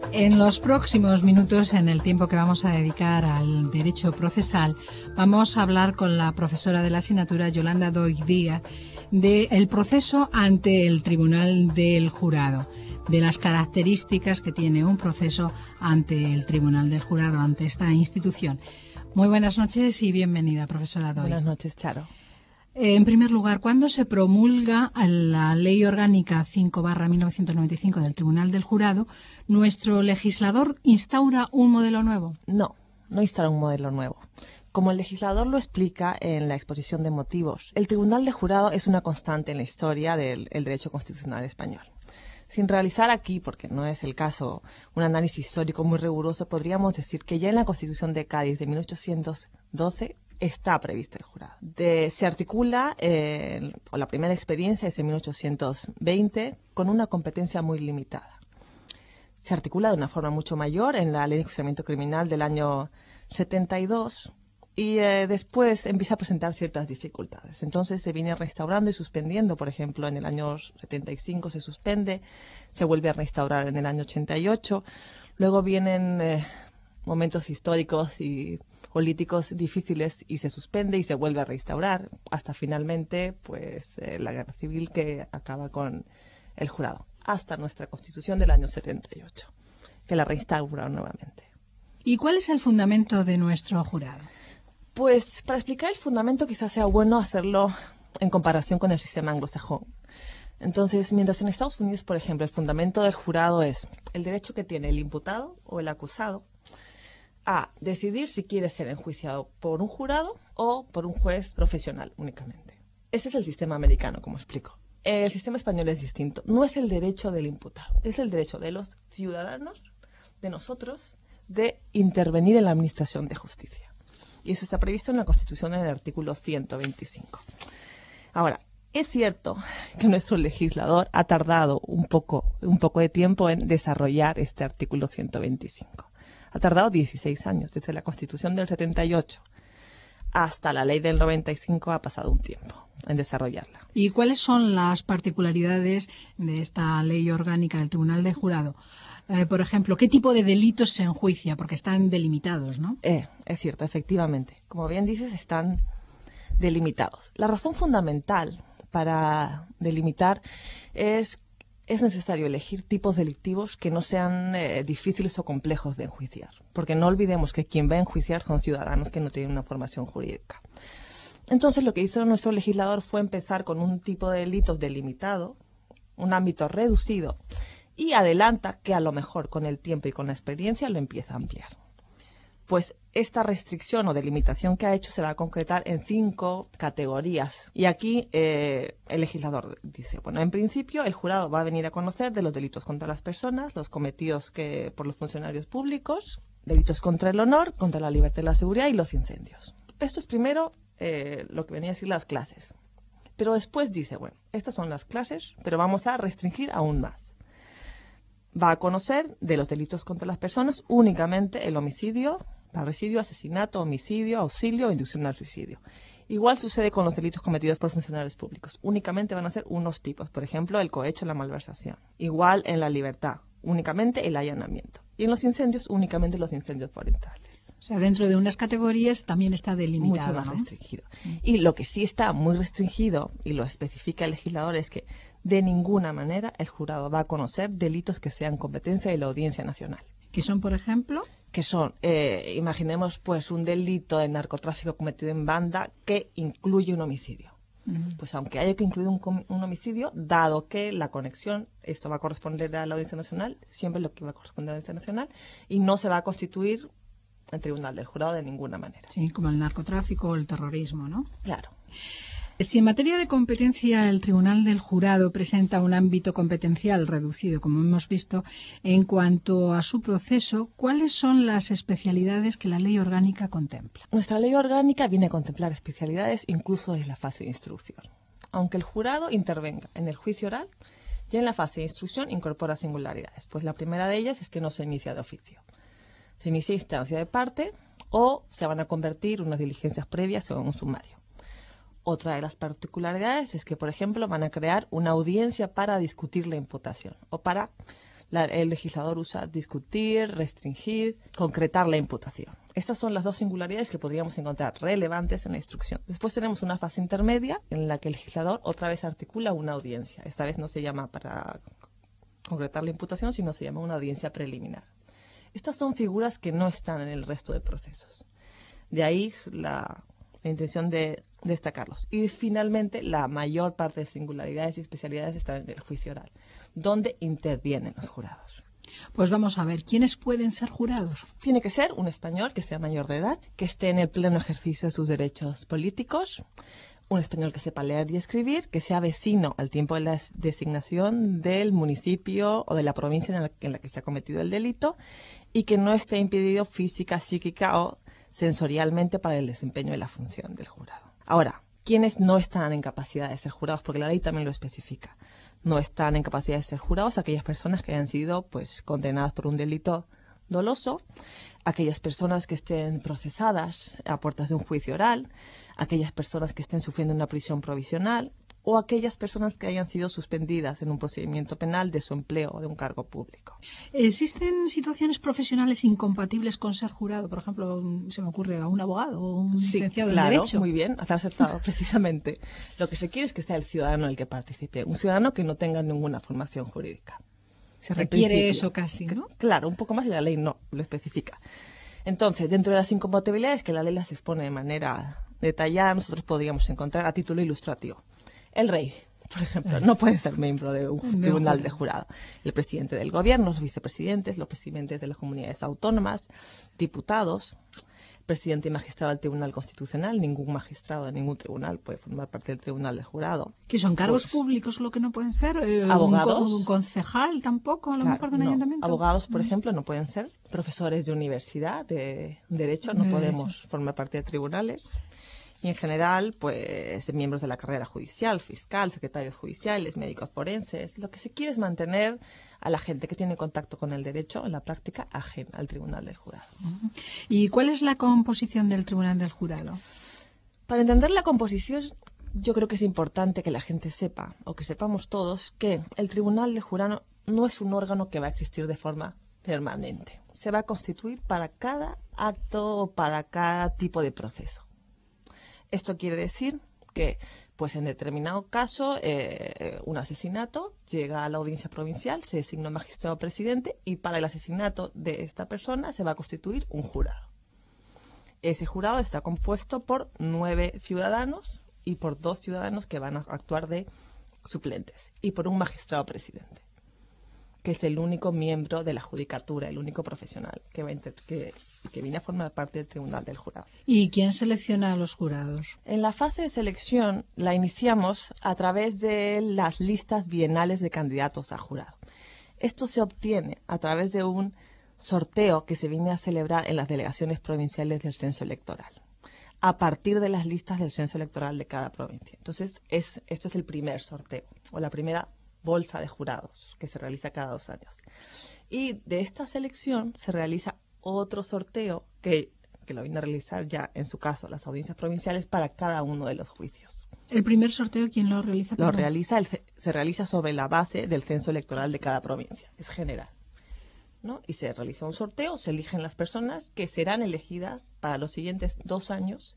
En los próximos minutos, en el tiempo que vamos a dedicar al derecho procesal, vamos a hablar con la profesora de la asignatura, Yolanda Doig Díaz, del proceso ante el Tribunal del Jurado, de las características que tiene un proceso ante el Tribunal del Jurado, ante esta institución. Muy buenas noches y bienvenida, profesora Doig. Buenas noches, Charo. En primer lugar, ¿cuándo se promulga la Ley Orgánica 5/1995 del Tribunal del Jurado, nuestro legislador instaura un modelo nuevo? No instaura un modelo nuevo. Como el legislador lo explica en la exposición de motivos, el Tribunal del Jurado es una constante en la historia del derecho constitucional español. Sin realizar aquí, porque no es el caso, un análisis histórico muy riguroso, podríamos decir que ya en la Constitución de Cádiz de 1812 está previsto el jurado. Se articula, o la primera experiencia es en 1820, con una competencia muy limitada. Se articula de una forma mucho mayor en la Ley de Enjuiciamiento Criminal del año 72 y después empieza a presentar ciertas dificultades. Entonces se viene restaurando y suspendiendo, por ejemplo, en el año 75 se suspende, se vuelve a restaurar en el año 88, luego vienen momentos históricos y políticos difíciles y se suspende y se vuelve a restaurar hasta finalmente la guerra civil que acaba con el jurado, hasta nuestra Constitución del año 78, que la restaura nuevamente. ¿Y cuál es el fundamento de nuestro jurado? Pues para explicar el fundamento quizás sea bueno hacerlo en comparación con el sistema anglosajón. Entonces, mientras en Estados Unidos, por ejemplo, el fundamento del jurado es el derecho que tiene el imputado o el acusado a decidir si quiere ser enjuiciado por un jurado o por un juez profesional únicamente. Ese es el sistema americano, como explico. El sistema español es distinto. No es el derecho del imputado, es el derecho de los ciudadanos, de nosotros, de intervenir en la administración de justicia. Y eso está previsto en la Constitución en el artículo 125. Ahora, es cierto que nuestro legislador ha tardado un poco de tiempo en desarrollar este artículo 125. Ha tardado 16 años, desde la Constitución del 78 hasta la Ley del 95 ha pasado un tiempo en desarrollarla. ¿Y cuáles son las particularidades de esta Ley Orgánica del Tribunal del Jurado? Por ejemplo, ¿qué tipo de delitos se enjuicia? Porque están delimitados, ¿no? Es cierto, efectivamente. Como bien dices, están delimitados. La razón fundamental para delimitar es necesario elegir tipos delictivos que no sean difíciles o complejos de enjuiciar, porque no olvidemos que quien va a enjuiciar son ciudadanos que no tienen una formación jurídica. Entonces, lo que hizo nuestro legislador fue empezar con un tipo de delitos delimitado, un ámbito reducido, y adelanta que a lo mejor con el tiempo y con la experiencia lo empieza a ampliar. Pues esta restricción o delimitación que ha hecho se va a concretar en 5 categorías. Y aquí el legislador dice, bueno, en principio el jurado va a venir a conocer de los delitos contra las personas, los cometidos por los funcionarios públicos, delitos contra el honor, contra la libertad y la seguridad y los incendios. Esto es primero lo que venía a decir las clases. Pero después dice, bueno, estas son las clases, pero vamos a restringir aún más. Va a conocer de los delitos contra las personas únicamente el homicidio, parricidio, asesinato, homicidio, auxilio e inducción al suicidio. Igual sucede con los delitos cometidos por funcionarios públicos. Únicamente van a ser unos tipos, por ejemplo, el cohecho, la malversación. Igual en la libertad, únicamente el allanamiento. Y en los incendios, únicamente los incendios forestales. O sea, dentro de unas categorías también está delimitado, mucho más ¿no? Restringido. Y lo que sí está muy restringido, y lo especifica el legislador, es que de ninguna manera el jurado va a conocer delitos que sean competencia de la Audiencia Nacional. ¿Qué son, por ejemplo? Que son, imaginemos, un delito de narcotráfico cometido en banda que incluye un homicidio. Pues aunque haya que incluir un homicidio, dado que la conexión, esto va a corresponder a la Audiencia Nacional, siempre lo que va a corresponder a la Audiencia Nacional, y no se va a constituir el Tribunal del Jurado de ninguna manera. Sí, como el narcotráfico o el terrorismo, ¿no? Claro. Si en materia de competencia el Tribunal del Jurado presenta un ámbito competencial reducido, como hemos visto, en cuanto a su proceso, ¿cuáles son las especialidades que la ley orgánica contempla? Nuestra ley orgánica viene a contemplar especialidades incluso desde la fase de instrucción. Aunque el jurado intervenga en el juicio oral, ya en la fase de instrucción incorpora singularidades, pues la primera de ellas es que no se inicia de oficio. Se inicia instancia de parte o se van a convertir unas diligencias previas o en un sumario. Otra de las particularidades es que, por ejemplo, van a crear una audiencia para discutir la imputación o para el legislador usa discutir, restringir, concretar la imputación. Estas son las dos singularidades que podríamos encontrar relevantes en la instrucción. Después tenemos una fase intermedia en la que el legislador otra vez articula una audiencia. Esta vez no se llama para concretar la imputación, sino se llama una audiencia preliminar. Estas son figuras que no están en el resto de procesos. De ahí la intención de destacarlos. Y finalmente, la mayor parte de singularidades y especialidades están en el juicio oral, donde intervienen los jurados. Pues vamos a ver, ¿quiénes pueden ser jurados? Tiene que ser un español que sea mayor de edad, que esté en el pleno ejercicio de sus derechos políticos, un español que sepa leer y escribir, que sea vecino al tiempo de la designación del municipio o de la provincia en la que se ha cometido el delito y que no esté impedido física, psíquica o sensorialmente para el desempeño de la función del jurado. Ahora, ¿quiénes no están en capacidad de ser jurados? Porque la ley también lo especifica. No están en capacidad de ser jurados aquellas personas que hayan sido condenadas por un delito doloso, aquellas personas que estén procesadas a puertas de un juicio oral, aquellas personas que estén sufriendo una prisión provisional o aquellas personas que hayan sido suspendidas en un procedimiento penal de su empleo o de un cargo público. ¿Existen situaciones profesionales incompatibles con ser jurado? Por ejemplo, se me ocurre a un abogado o un licenciado en Derecho. Muy bien, has acertado precisamente. Lo que se quiere es que sea el ciudadano el que participe, un ciudadano que no tenga ninguna formación jurídica. Se requiere eso casi, ¿no? Claro, un poco más y la ley no lo especifica. Entonces, dentro de las incompatibilidades que la ley las expone de manera detallada, nosotros podríamos encontrar a título ilustrativo. El rey, por ejemplo, no puede ser miembro de un tribunal de jurado. El presidente del gobierno, los vicepresidentes, los presidentes de las comunidades autónomas, diputados, presidente y magistrado del Tribunal Constitucional. Ningún magistrado de ningún tribunal puede formar parte del tribunal del jurado. ¿Que son cargos públicos lo que no pueden ser? Abogados. Un concejal tampoco, a lo mejor de un ayuntamiento. Abogados, por ejemplo, no pueden ser. Profesores de universidad, de derecho, no podemos formar parte de tribunales. Y en general, miembros de la carrera judicial, fiscal, secretarios judiciales, médicos forenses. Lo que se quiere es mantener a la gente que tiene contacto con el derecho en la práctica ajena al tribunal del jurado. ¿Y cuál es la composición del tribunal del jurado? Para entender la composición, yo creo que es importante que la gente sepa, o que sepamos todos, que el tribunal del jurado no es un órgano que va a existir de forma permanente. Se va a constituir para cada acto o para cada tipo de proceso. Esto quiere decir que, en determinado caso, un asesinato llega a la audiencia provincial, se designa un magistrado presidente y para el asesinato de esta persona se va a constituir un jurado. Ese jurado está compuesto por 9 ciudadanos y por 2 ciudadanos que van a actuar de suplentes y por un magistrado presidente, que es el único miembro de la judicatura, el único profesional que viene a formar parte del tribunal del jurado. ¿Y quién selecciona a los jurados? En la fase de selección la iniciamos a través de las listas bienales de candidatos a jurado. Esto se obtiene a través de un sorteo que se viene a celebrar en las delegaciones provinciales del censo electoral, a partir de las listas del censo electoral de cada provincia. Entonces, esto es el primer sorteo, o la primera bolsa de jurados que se realiza cada 2 años. Y de esta selección se realiza otro sorteo que lo viene a realizar ya, en su caso, las audiencias provinciales para cada uno de los juicios. ¿El primer sorteo quién lo realiza? Se realiza sobre la base del censo electoral de cada provincia, es general, ¿no? Y se realiza un sorteo, se eligen las personas que serán elegidas para los siguientes 2 años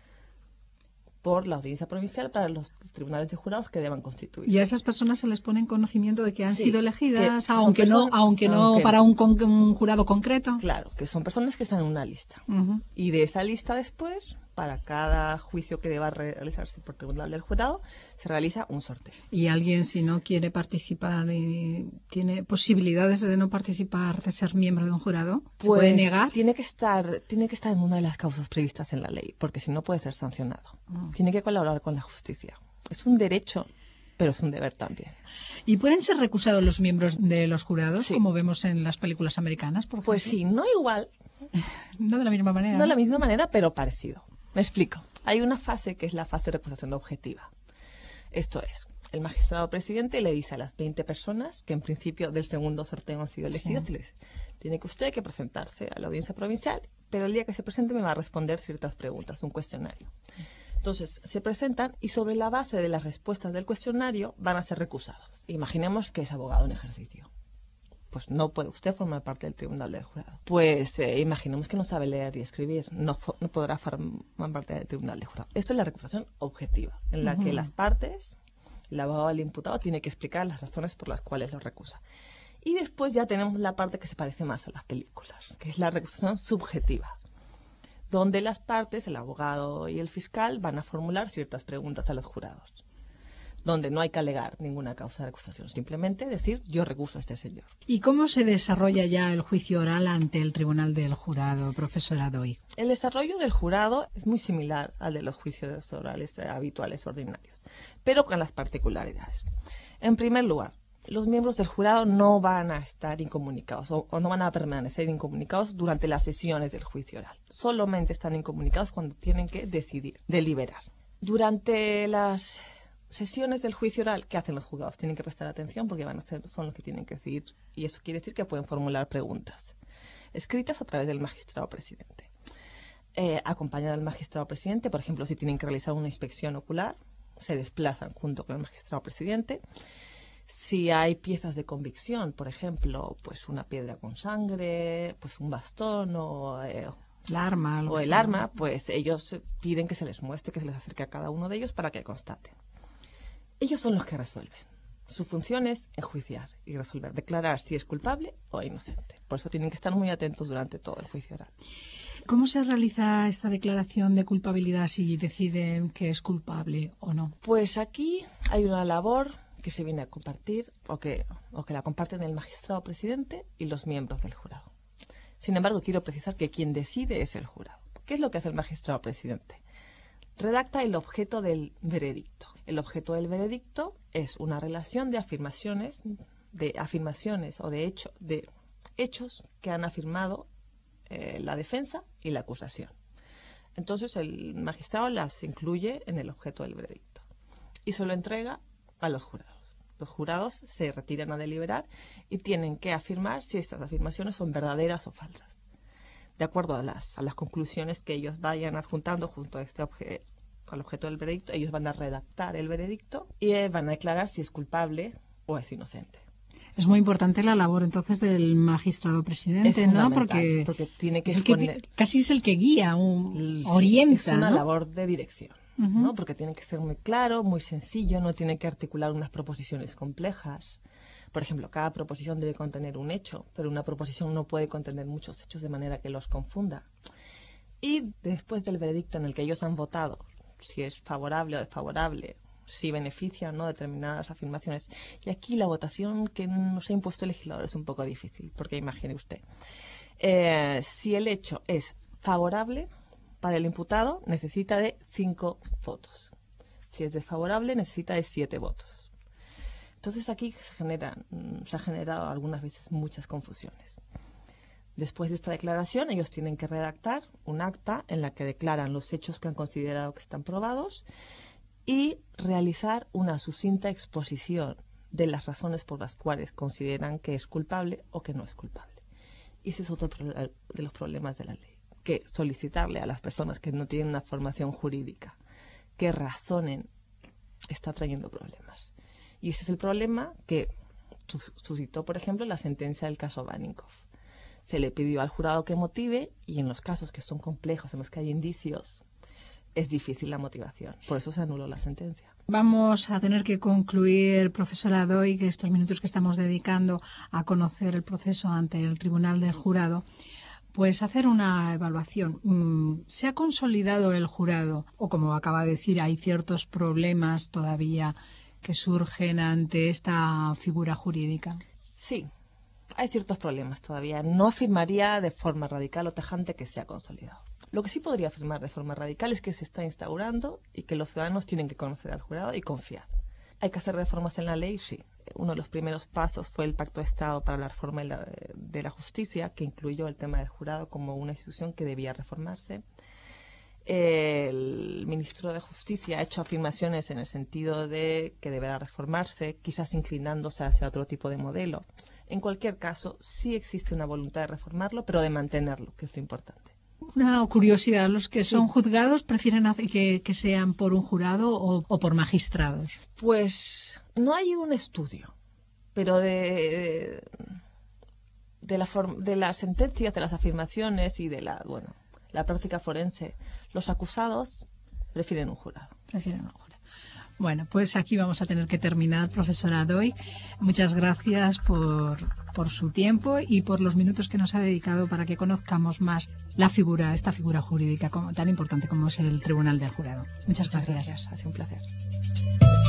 por la audiencia provincial para los tribunales de jurados que deban constituir. Y a esas personas se les pone en conocimiento de que han sido elegidas, aunque no para un jurado concreto. Claro, que son personas que están en una lista. Y de esa lista después, para cada juicio que deba realizarse por tribunal del jurado, se realiza un sorteo. Y alguien, si no quiere participar y tiene posibilidades de no participar, de ser miembro de un jurado, ¿se puede negar? Tiene que estar en una de las causas previstas en la ley, porque si no puede ser sancionado. Tiene que colaborar con la justicia. Es un derecho, pero es un deber también. ¿Y pueden ser recusados los miembros de los jurados, sí, como vemos en las películas americanas, por ejemplo? Pues sí, no igual. No de la misma manera. No de la misma manera, pero parecido. Me explico. Hay una fase que es la fase de recusación objetiva. Esto es, el magistrado presidente le dice a las 20 personas que en principio del segundo sorteo han sido elegidas, y les tiene que usted que presentarse a la audiencia provincial, pero el día que se presente me va a responder ciertas preguntas, un cuestionario. Entonces, se presentan y sobre la base de las respuestas del cuestionario van a ser recusados. Imaginemos que es abogado en ejercicio. pues no puede usted formar parte del tribunal del jurado. Pues imaginemos que no sabe leer y escribir, no podrá formar parte del tribunal del jurado. Esto es la recusación objetiva, en la que las partes, el abogado del imputado, tiene que explicar las razones por las cuales lo recusa. Y después ya tenemos la parte que se parece más a las películas, que es la recusación subjetiva, donde las partes, el abogado y el fiscal, van a formular ciertas preguntas a los jurados, donde no hay que alegar ninguna causa de acusación, simplemente decir yo recuso a este señor. ¿Y cómo se desarrolla ya el juicio oral ante el tribunal del jurado, profesora Doig? El desarrollo del jurado es muy similar al de los juicios orales habituales ordinarios, pero con las particularidades. En primer lugar, los miembros del jurado no van a estar incomunicados o no van a permanecer incomunicados durante las sesiones del juicio oral. Solamente están incomunicados cuando tienen que decidir, deliberar. Durante las sesiones del juicio oral, ¿qué hacen los juzgados? Tienen que prestar atención porque son los que tienen que decidir, y eso quiere decir que pueden formular preguntas escritas a través del magistrado presidente. Acompañado del magistrado presidente, por ejemplo, si tienen que realizar una inspección ocular, se desplazan junto con el magistrado presidente. Si hay piezas de convicción, por ejemplo, pues una piedra con sangre, pues un bastón o el arma, pues ellos piden que se les muestre, que se les acerque a cada uno de ellos para que constaten. Ellos son los que resuelven. Su función es enjuiciar y resolver, declarar si es culpable o inocente. Por eso tienen que estar muy atentos durante todo el juicio oral. ¿Cómo se realiza esta declaración de culpabilidad si deciden que es culpable o no? Pues aquí hay una labor que se viene a compartir o que la comparten el magistrado presidente y los miembros del jurado. Sin embargo, quiero precisar que quien decide es el jurado. ¿Qué es lo que hace el magistrado presidente? Redacta el objeto del veredicto. El objeto del veredicto es una relación de afirmaciones o de hechos que han afirmado la defensa y la acusación. Entonces el magistrado las incluye en el objeto del veredicto y se lo entrega a los jurados. Los jurados se retiran a deliberar y tienen que afirmar si estas afirmaciones son verdaderas o falsas. De acuerdo a las conclusiones que ellos vayan adjuntando junto a al objeto del veredicto, ellos van a redactar el veredicto y van a declarar si es culpable o es inocente. Es muy importante la labor entonces del magistrado presidente, ¿no? Porque tiene que casi es el que guía, orienta. Es una ¿no? labor de dirección, ¿no? Porque tiene que ser muy claro, muy sencillo, no tiene que articular unas proposiciones complejas. Por ejemplo, cada proposición debe contener un hecho, pero una proposición no puede contener muchos hechos de manera que los confunda. Y después del veredicto en el que ellos han votado, si es favorable o desfavorable, si beneficia o no determinadas afirmaciones. Y aquí la votación que nos ha impuesto el legislador es un poco difícil, porque imagine usted, si el hecho es favorable para el imputado, necesita de 5 votos. Si es desfavorable, necesita de 7 votos. Entonces aquí se ha generado algunas veces muchas confusiones. Después de esta declaración, ellos tienen que redactar un acta en la que declaran los hechos que han considerado que están probados y realizar una sucinta exposición de las razones por las cuales consideran que es culpable o que no es culpable. Y ese es otro de los problemas de la ley, que solicitarle a las personas que no tienen una formación jurídica que razonen está trayendo problemas. Y ese es el problema que suscitó, por ejemplo, la sentencia del caso Vaninkoff. Se le pidió al jurado que motive y en los casos que son complejos, en los que hay indicios, es difícil la motivación. Por eso se anuló la sentencia. Vamos a tener que concluir, profesora Doig, estos minutos que estamos dedicando a conocer el proceso ante el Tribunal del Jurado, pues hacer una evaluación. ¿Se ha consolidado el jurado? O como acaba de decir, hay ciertos problemas todavía que surgen ante esta figura jurídica. Sí. Hay ciertos problemas todavía. No afirmaría de forma radical o tajante que se ha consolidado. Lo que sí podría afirmar de forma radical es que se está instaurando y que los ciudadanos tienen que conocer al jurado y confiar. ¿Hay que hacer reformas en la ley? Sí. Uno de los primeros pasos fue el Pacto de Estado para la Reforma de la Justicia, que incluyó el tema del jurado como una institución que debía reformarse. El ministro de Justicia ha hecho afirmaciones en el sentido de que deberá reformarse, quizás inclinándose hacia otro tipo de modelo. En cualquier caso, sí existe una voluntad de reformarlo, pero de mantenerlo, que es lo importante. Una curiosidad, ¿los que son juzgados prefieren que sean por un jurado o por magistrados? Pues no hay un estudio, pero de las sentencias, de las afirmaciones y de la práctica forense, los acusados prefieren un jurado. Bueno, pues aquí vamos a tener que terminar, profesora Doig. Muchas gracias por su tiempo y por los minutos que nos ha dedicado para que conozcamos más esta figura jurídica tan importante como es el Tribunal del Jurado. Muchas gracias. Ha sido un placer.